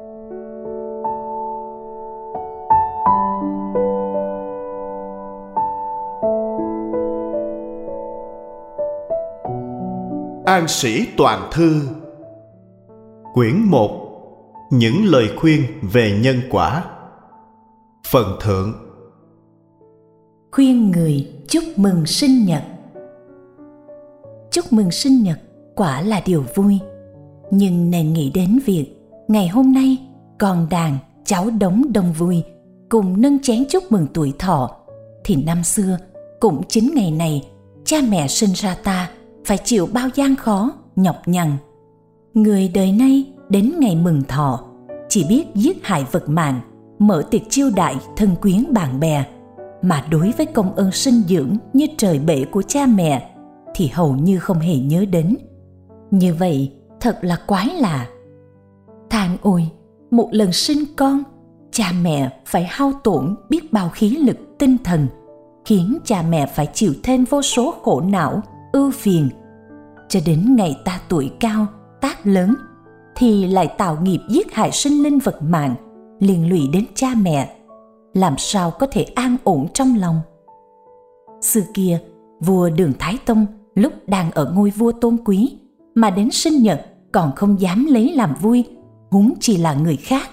An Sĩ Toàn Thư. Quyển 1. Những lời khuyên về nhân quả. Phần thượng. Khuyên người chúc mừng sinh nhật. Chúc mừng sinh nhật quả là điều vui, nhưng nên nghĩ đến việc ngày hôm nay con đàn cháu đống đông vui cùng nâng chén chúc mừng tuổi thọ, thì năm xưa cũng chính ngày này cha mẹ sinh ra ta phải chịu bao gian khó, nhọc nhằn. Người đời nay đến ngày mừng thọ chỉ biết giết hại vật mạng, mở tiệc chiêu đãi thân quyến bạn bè, mà đối với công ơn sinh dưỡng như trời bể của cha mẹ thì hầu như không hề nhớ đến. Như vậy thật là quái lạ. Than ôi, một lần sinh con, cha mẹ phải hao tổn biết bao khí lực tinh thần, khiến cha mẹ phải chịu thêm vô số khổ não, ưu phiền. Cho đến ngày ta tuổi cao, tác lớn, thì lại tạo nghiệp giết hại sinh linh vật mạng, liên lụy đến cha mẹ, làm sao có thể an ổn trong lòng. Xưa kia, vua Đường Thái Tông lúc đang ở ngôi vua tôn quý, mà đến sinh nhật còn không dám lấy làm vui, huống chi là người khác.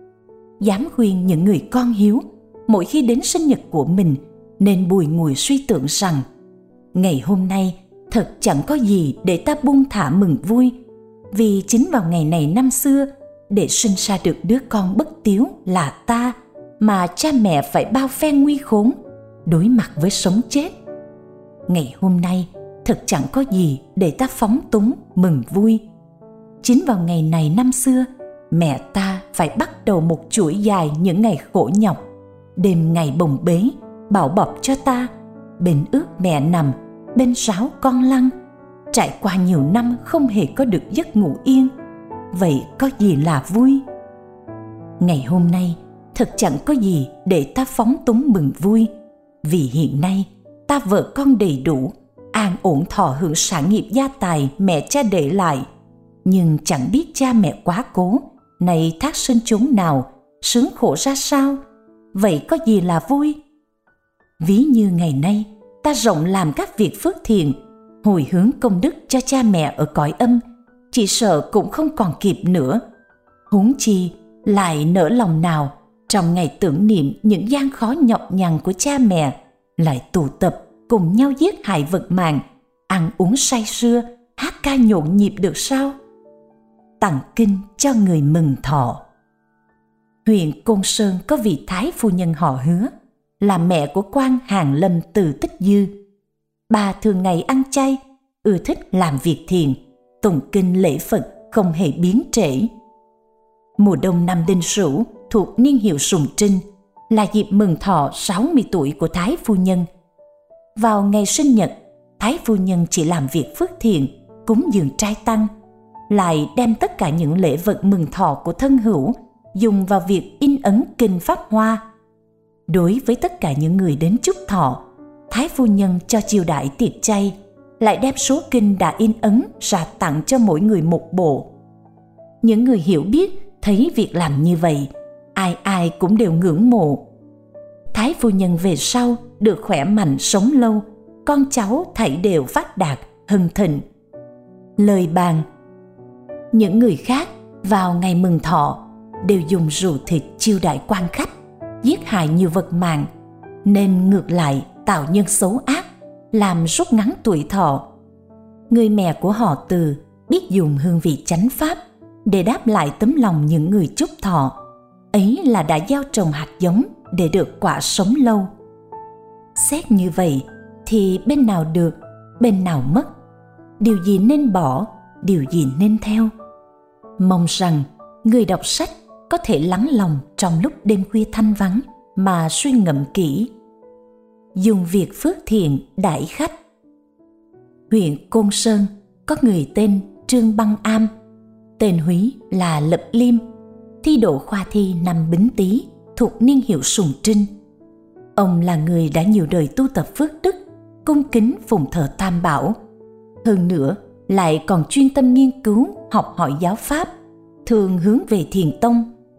Dám khuyên những người con hiếu, mỗi khi đến sinh nhật của mình nên bùi ngùi suy tưởng rằng ngày hôm nay thật chẳng có gì để ta buông thả mừng vui, vì chính vào ngày này năm xưa, để sinh ra được đứa con bất tiếu là ta, mà cha mẹ phải bao phen nguy khốn, đối mặt với sống chết. Ngày hôm nay thật chẳng có gì để ta phóng túng mừng vui. Chính vào ngày này năm xưa, mẹ ta phải bắt đầu một chuỗi dài những ngày khổ nhọc, đêm ngày bồng bế bảo bọc cho ta, bên ướt mẹ nằm, bên ráo con lăn, trải qua nhiều năm không hề có được giấc ngủ yên. Vậy có gì là vui? Ngày hôm nay thật chẳng có gì để ta phóng túng mừng vui, vì hiện nay ta vợ con đầy đủ, an ổn thọ hưởng sản nghiệp gia tài mẹ cha để lại. Nhưng chẳng biết cha mẹ quá cố, này thác sinh chốn nào, sướng khổ ra sao. Vậy có gì là vui? Ví như ngày nay ta rộng làm các việc phước thiện, hồi hướng công đức cho cha mẹ ở cõi âm, chỉ sợ cũng không còn kịp nữa. Huống chi lại nỡ lòng nào trong ngày tưởng niệm những gian khó nhọc nhằn của cha mẹ lại tụ tập cùng nhau giết hại vật mạng, ăn uống say sưa, hát ca nhộn nhịp được sao? Tặng kinh cho người mừng thọ. Huyện Côn Sơn có vị thái phu nhân họ Hứa, là mẹ của quan Hàn Lâm Từ Tích Dư. Bà thường ngày ăn chay, ưa thích làm việc thiện, tụng kinh lễ Phật không hề biến trễ. Mùa đông năm Đinh Sửu thuộc niên hiệu Sùng Trinh, là dịp mừng thọ 60 tuổi của thái phu nhân. Vào ngày sinh nhật, thái phu nhân chỉ làm việc phước thiện, cúng dường trai tăng, lại đem tất cả những lễ vật mừng thọ của thân hữu dùng vào việc in ấn kinh Pháp Hoa. Đối với tất cả những người đến chúc thọ, thái phu nhân cho chiêu đãi tiệc chay, lại đem số kinh đã in ấn ra tặng cho mỗi người một bộ. Những người hiểu biết thấy việc làm như vậy, ai ai cũng đều ngưỡng mộ. Thái phu nhân về sau được khỏe mạnh sống lâu, con cháu thảy đều phát đạt, hưng thịnh. Lời bàn: những người khác vào ngày mừng thọ đều dùng rượu thịt chiêu đãi quan khách, giết hại nhiều vật mạng, nên ngược lại tạo nhân xấu ác, làm rút ngắn tuổi thọ. Người mẹ của họ Từ biết dùng hương vị chánh pháp để đáp lại tấm lòng những người chúc thọ, ấy là đã gieo trồng hạt giống để được quả sống lâu. Xét như vậy thì bên nào được, bên nào mất, điều gì nên bỏ, điều gì nên theo. Mong rằng người đọc sách có thể lắng lòng trong lúc đêm khuya thanh vắng mà suy ngẫm kỹ. Dùng việc phước thiện đãi khách. Huyện Côn Sơn có người tên Trương Băng Am, tên húy là Lập Liêm, thi đỗ khoa thi năm Bính Tý thuộc niên hiệu Sùng Trinh. Ông là người đã nhiều đời tu tập phước đức, cung kính phụng thờ Tam Bảo. Hơn nữa lại còn chuyên tâm nghiên cứu, học hỏi giáo pháp, thường hướng về Thiền Tông,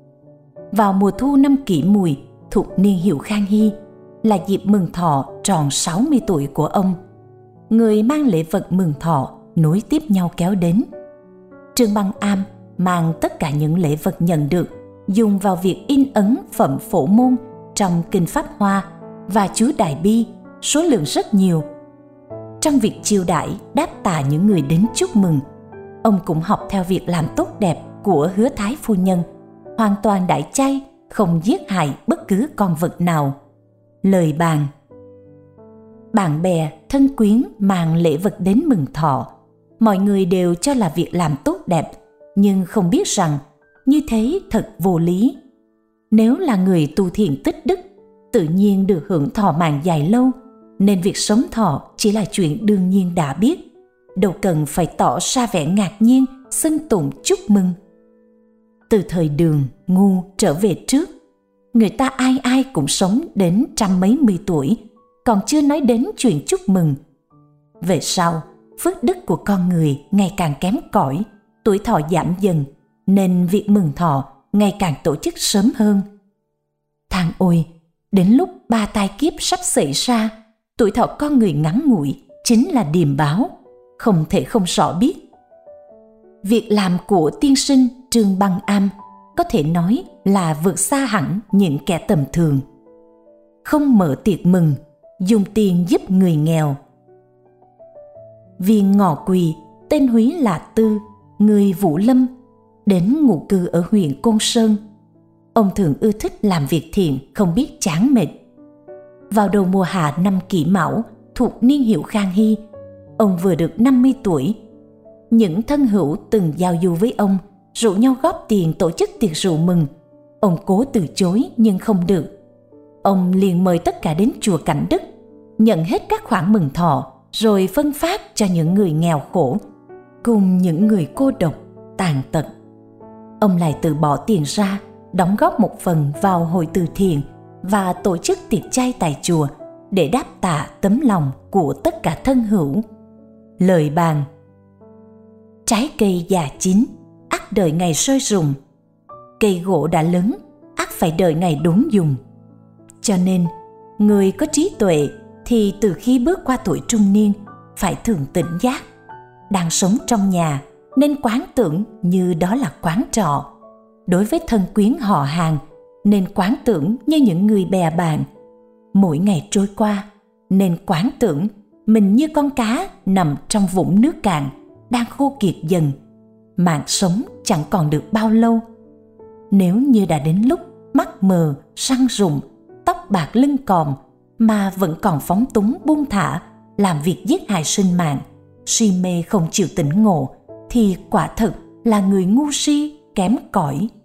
vào mùa thu năm Kỷ Mùi thuộc niên hiệu Khang Hy, là dịp mừng thọ tròn 60 tuổi của ông. Người mang lễ vật mừng thọ nối tiếp nhau kéo đến. Trương Băng Am mang tất cả những lễ vật nhận được dùng vào việc in ấn phẩm phổ môn trong kinh Pháp Hoa và chú Đại Bi, số lượng rất nhiều. Trong việc chiêu đãi đáp tạ những người đến chúc mừng, ông cũng học theo việc làm tốt đẹp của Hứa Thái phu nhân, hoàn toàn đại chay, không giết hại bất cứ con vật nào. Lời bàn: bạn bè, thân quyến mang lễ vật đến mừng thọ, mọi người đều cho là việc làm tốt đẹp, nhưng không biết rằng như thế thật vô lý. Nếu là người tu thiện tích đức, tự nhiên được hưởng thọ mạng dài lâu, nên việc sống thọ chỉ là chuyện đương nhiên đã biết, đâu cần phải tỏ ra vẻ ngạc nhiên, xưng tụng chúc mừng. Từ thời Đường, Ngu trở về trước, người ta ai ai cũng sống đến trăm mấy mươi tuổi, còn chưa nói đến chuyện chúc mừng. Về sau, phước đức của con người ngày càng kém cỏi, tuổi thọ giảm dần, nên việc mừng thọ ngày càng tổ chức sớm hơn. Thang ôi, đến lúc 3 tai kiếp sắp xảy ra, tuổi thọ con người ngắn ngủi chính là điềm báo, không thể không rõ biết. Việc làm của tiên sinh Trương Băng Am có thể nói là vượt xa hẳn những kẻ tầm thường. Không mở tiệc mừng, dùng tiền giúp người nghèo. Viên Ngọ Quỳ, tên húy là Tư, người Vũ Lâm, đến ngụ cư ở huyện Côn Sơn. Ông thường ưa thích làm việc thiện, không biết chán mệt. Vào đầu mùa hạ năm Kỷ Mão thuộc niên hiệu Khang Hy, ông vừa được 50 tuổi. Những thân hữu từng giao du với ông rủ nhau góp tiền tổ chức tiệc rượu mừng. Ông cố từ chối nhưng không được. Ông liền mời tất cả đến chùa Cảnh Đức, nhận hết các khoản mừng thọ rồi phân phát cho những người nghèo khổ cùng những người cô độc, tàn tật. Ông lại tự bỏ tiền ra, đóng góp một phần vào hội từ thiện và tổ chức tiệc chay tại chùa để đáp tạ tấm lòng của tất cả thân hữu. Lời bàn: trái cây già chín, ắt đợi ngày sơi rụng. Cây gỗ đã lớn, ắt phải đợi ngày đốn dùng. Cho nên, người có trí tuệ thì từ khi bước qua tuổi trung niên phải thường tỉnh giác. Đang sống trong nhà nên quán tưởng như đó là quán trọ. Đối với thân quyến họ hàng nên quán tưởng như những người bè bạn. Mỗi ngày trôi qua nên quán tưởng mình như con cá nằm trong vũng nước cạn, đang khô kiệt dần. Mạng sống chẳng còn được bao lâu. Nếu như đã đến lúc mắt mờ, răng rụng, tóc bạc lưng còm mà vẫn còn phóng túng buông thả, làm việc giết hại sinh mạng, si mê không chịu tỉnh ngộ, thì quả thực là người ngu si kém cỏi.